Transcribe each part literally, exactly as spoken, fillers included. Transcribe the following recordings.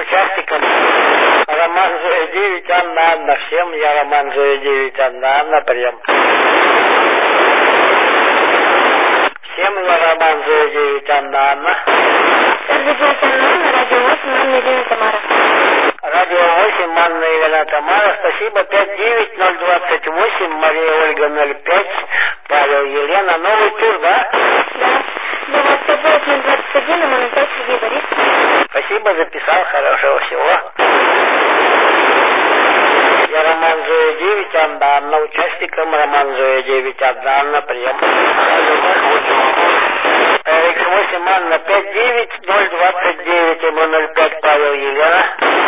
участникам. Роман Зоя девять, Анна, Анна. Всем я Роман Зоя девять, Анна, Анна, прием. Всем я Роман Зоя девять, Анна, Анна. Радио восемь, Анна, Елена, Тамара. Радио восемь, Анна, Елена, Тамара. Спасибо. пять девять ноль двадцать восемь, Мария Ольга ноль пять, Павел, Елена. Новый тур, да? Да. Для вас пять девять ноль двадцать один, Роман пять, Сергей, Борис. Спасибо, записал. Хорошего всего. Я Роман Зоя девять, Анна, Анна. Участникам Роман Зоя девять, Анна, Анна, прием. икс восемь, Анна, пять девять ноль двадцать девять, эм ноль пять, Павел, Елена.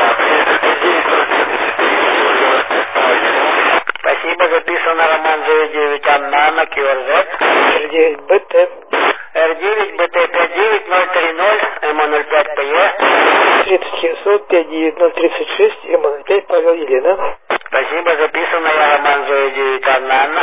Спасибо, записано Роман Зоя девять, Анна, Анна, ка эр зет. эр девять бэ тэ. эр девять бэ тэ пять девять ноль тридцать, эм ноль пять, пэ е. тридцать семьсот, пять девять ноль тридцать шесть, эм ноль пять, Павел, Елена. Спасибо, записано я Роман Зоя девять, Анна, Анна.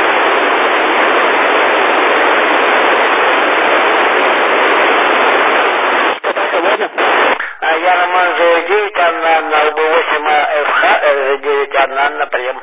А я Роман Зоя девять, Анна, Анна, эл бэ восемь, эф ха, эр зэ девять, Анна, Анна, прием.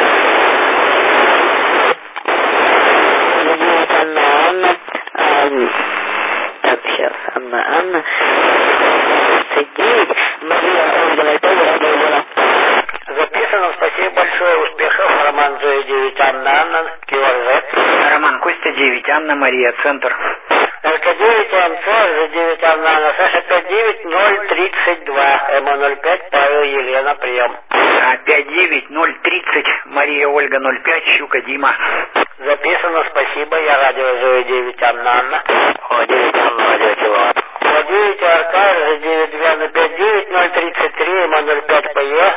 Анна, Анна. Так, сейчас, Анна, Анна. тридцать девять, Мария Ольга ноль пять, Радио Елена. Записано, спасибо большое, успехов. Роман Зоя девять, Анна, Анна, ка эр зет. Роман Костя девять, Анна Мария, центр. эр ка девять, эм цэ, эр зэ девять, Анна, Анна, Саша пять девять ноль тридцать два, эм ноль пять, Павел, Елена, прием. пять девять ноль тридцать, Мария Ольга ноль пять, Щука Дима. Записано, спасибо, я радио Зоя девять, Анна, Анна. О девять, Анна, радио Киловатт. О девять, эр ка, эр зэ девять, Диана, пять девять ноль тридцать три, эм ноль пять, пэ е.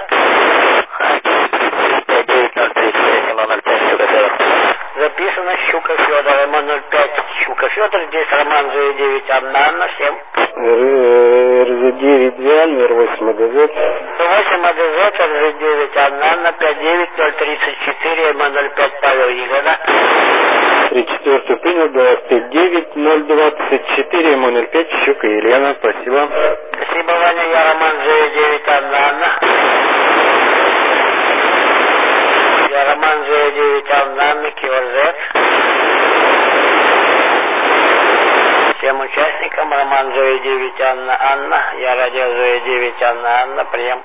пять девять ноль тридцать три, эм ноль пять, Щука Федор. Записано, Щука Федор, эм ноль пять, Щука Федор, здесь Роман Зоя девять, Анна, Анна, всем. эр зэ девять, Диана, эр восемь, а дэ зет. восемь, а дэ зет, эр зэ девять, Анна, Анна, пять девять ноль тридцать четыре, эм ноль пять, Павел, Елена. три четвертый принял, два пять девять ноль двадцать четыре, эм ноль пять, Щука, Елена, спасибо. Спасибо, Ваня, я Роман Зоя девять, Анна, Анна. Я Роман Зоя девять, Анна, Анна, ка эр зет. Всем участникам Роман Зоя девять, Анна, Анна. Я радио Зоя девять, Анна, Анна, прием.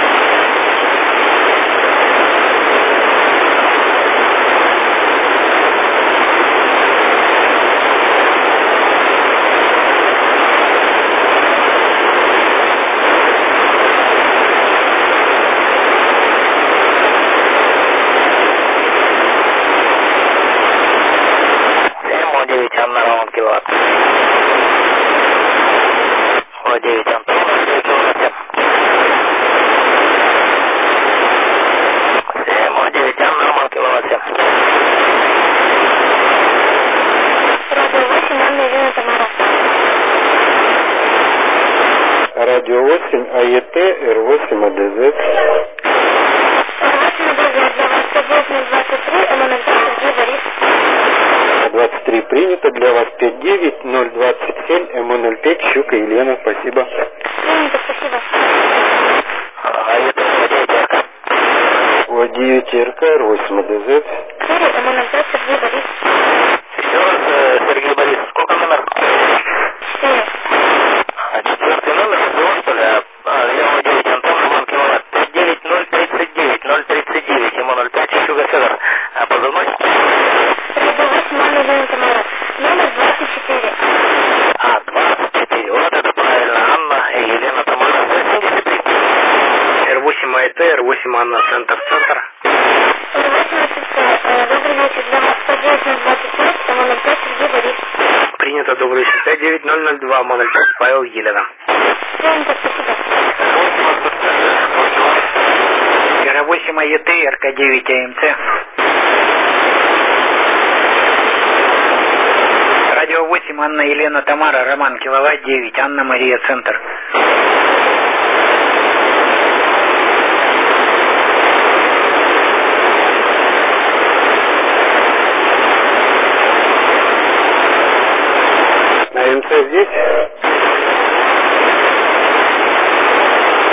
Киловатт. О девять, Антон, киловатт. семь, О девять, Анна, Роман, киловатт. Радио восемь, Анна, Елена, Тамара. Радио восемь, а е тэ, эр восемь, а дэ зет. эр восемь, а дэ зет, для вас пять девять ноль двадцать три, эм ноль пять, Сергей, Борис. двадцать три принято, для вас пять девять ноль двадцать семь, эм ноль пять, Щука, Елена, спасибо. Принято, спасибо. А это О девять, эр ка. О девять, эр ка, эр восемь, а дэ зет. четыре, эм ноль пять, Сергей, Борис. Еще раз, Сергей Борис, сколько номер? четыре. А четвертый номер, был, что ли? А, я О девять, Антон, Роман, киловатт. пять девять ноль тридцать девять ноль тридцать девять, эм ноль пять, Щука Федор. А позывной? Радио восемь, Анна, Елена, Тамара. Номер двадцать четыре. А, двадцать четыре. Вот это правильно. Анна и Елена, Тамара. восемьдесят три. эр восемь, а е тэ, эр восемь, Анна, центр, центр. эр восемь, а тэ цэ. Добрый вечер. Для вас пять девять ноль двадцать пять, эм ноль пять, Сергей, Борис. Принято, добрый вечер. пять девять ноль ноль два, эм ноль пять, Павел, Елена. Принято, спасибо. эр восемь, а е тэ, эр ка девять, а эм цэ. Радио восемь, Анна, Елена, Тамара, Роман, киловатт девять, Анна, Мария, центр. А эм цэ здесь?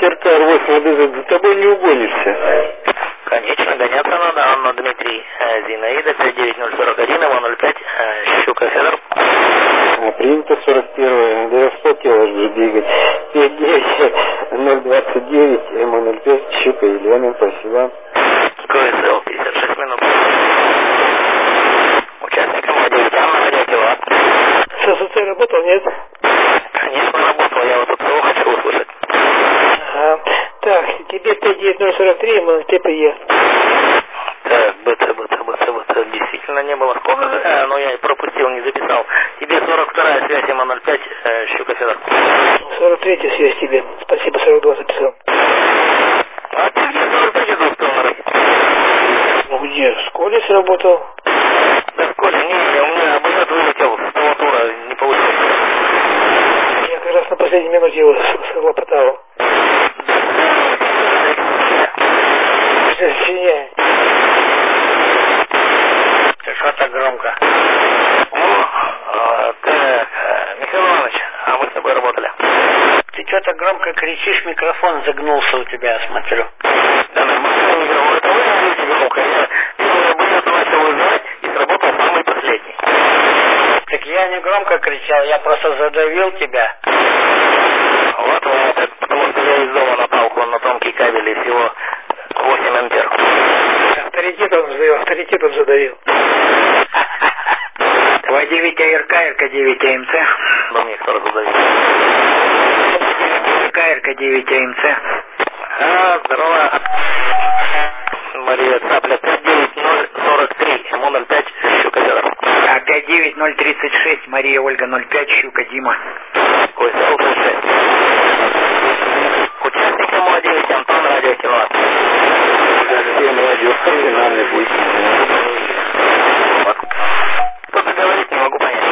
эр ка эр восемь эй дэ зет, за тобой не угонишься. Конечно, гоняться надо. Анна Дмитрий, э, Зинаида, пять девять ноль сорок один, эм ноль пять, э, Щука Федор. А, принято сорок первое, да я вспотел аж двигать. пять девять ноль двадцать девять, эм ноль пять, Щука Елена, спасибо. КСЛ, пятьдесят шесть минут. Участникам радио, Анна, радио Киловатт. СССР работал, нет? Конечно, работал, я вот тут всего хочу услышать. Ага. Так, тебе пять девять ноль сорок три, мы ты приехал. Так, БТ, БТ, БТ, БТ, действительно не было. Сколько, э, но я и пропустил, не записал. Тебе сорок вторая связь, эм ноль пять, э, Щука Федор. сорок третья связь тебе. Спасибо, сорок два записал. А ты где сорок третью успел нарыть? Ну где? В школе сработал. Да в школе, не, не, у меня абонент вылетел, с того тура не получилось. Я как раз на последней минуте его схлопотал. Извиняй. Ты что так громко? О, а, ты, э, Михаил Иванович, а мы с тобой работали. Ты что так громко кричишь, микрофон загнулся у тебя, смотрю. Да нормально, микрофон, это вы говорите громко. Я первый абонент начал вызывать и сработал самый последний. Так я не громко кричал, я просто задавил тебя. Вот, вот, потому что я из дома наталкивал на тонкий кабель и всего восемь ампер. Авторитетом задавил, авторитетом задавил. два девять эй эр ка, эр ка девять а эм цэ. Да мне кто задавил. эр ка, эр ка девять а эм цэ. А, здорово. Мария Цапля, пять девять ноль сорок три, эм ноль пять, Щука Федор. А пять девять ноль тридцать шесть, Мария Ольга ноль пять, Щука Дима. Ой, ссылка шесть. Участник эм девять, Антон, радио Киловатт. Всем радио, финальный путь. Кто-то говорит, не могу понять.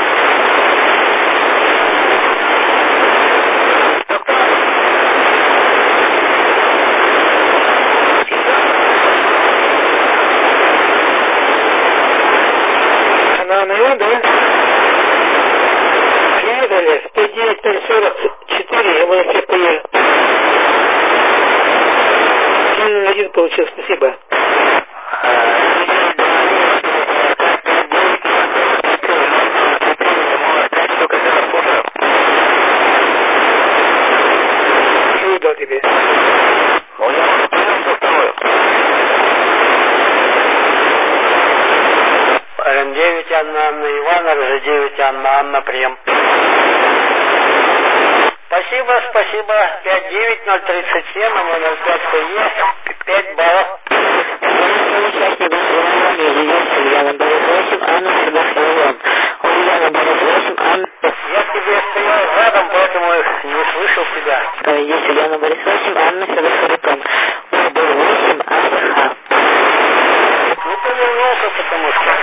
Она на него, да? Приехали, пять девять ноль сорок четыре, я буду все поехал. Один получил, спасибо. Чего дал тебе? эм девять Анна Анна Ивана, эр жэ девять Анна Анна Прем. Спасибо, спасибо. пять девять ноль тридцать семь, эм ноль пять пэ е, пять баллов. Я тебе стоял рядом, поэтому не слышал тебя. Есть Ульяна Борис восемь, Анна Федор Харитон. Оба восемь, АХ. Ну, повернулся, потому что...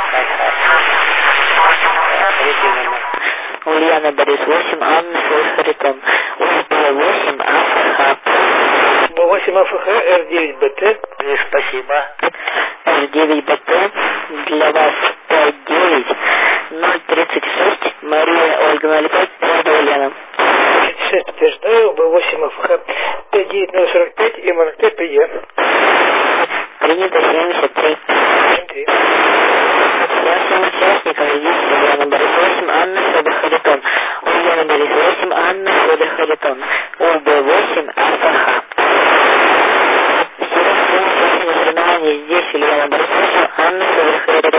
Третий номер. Ульяна Борис восемь, Анна Федор Харитон. Оба восемь, АХ. Б восемь АФХ, эр девять бэ тэ. И спасибо. эр девять бэ тэ. Для вас пять девять ноль тридцать шесть. Мария Ольга ноль пять. Радио Ульяна. тридцать шесть подтверждаю. Б восемь АФХ, пять девять ноль сорок пять, эм ноль пять пэ е. Принято семьдесят три. Вашим участникам есть Ульяна Борис восемь, Анна Федор Харитон. Ульяна Борис восемь, Анна Федор Харитон. Оба восемь, АФХ. Всем всем участникам соревнований здесь Ульяна Борис восемь, Анна Федор Харитон.